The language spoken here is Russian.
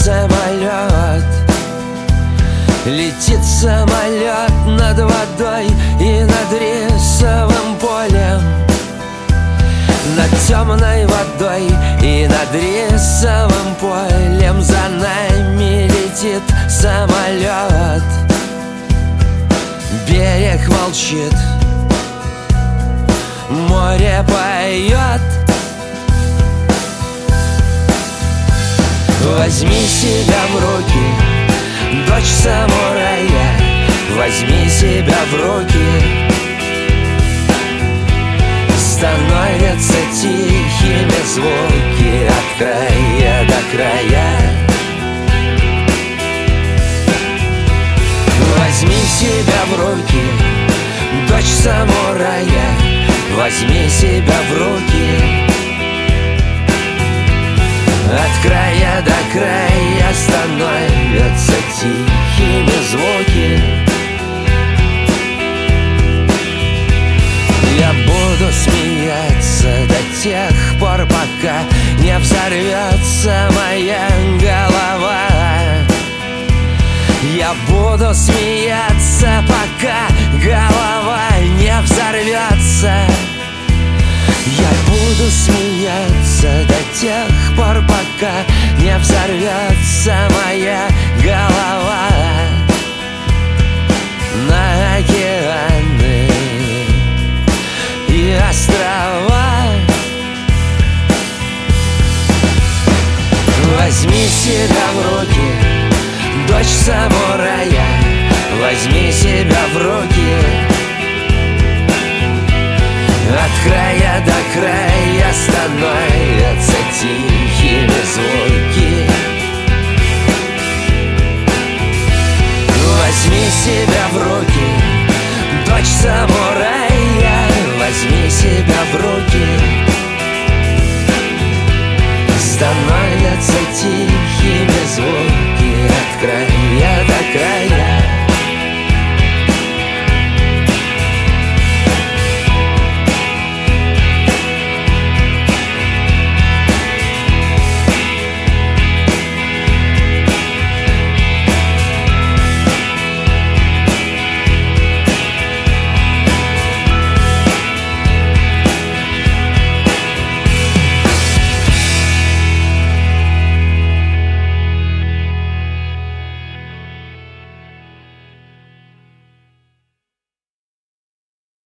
самолет, летит самолет над водой и над рисовым полем, над темной водой и над рисовым полем. За нами летит самолет, берег молчит, море поет. Возьми себя в руки, дочь самурая, возьми себя в руки. Становятся тихими звуки от края до края. Возьми себя в руки, дочь самурая, возьми себя в руки. От края до края становятся тихими звуки. Я буду смеяться до тех пор, пока не взорвется моя голова. Я буду смеяться, пока голова не взорвется. Я буду смеяться до тех пор, пока не взорвется моя голова. На океаны и острова. Возьми себя в руки, дочь самурая, возьми себя в руки. От края до края становятся тихими звуки.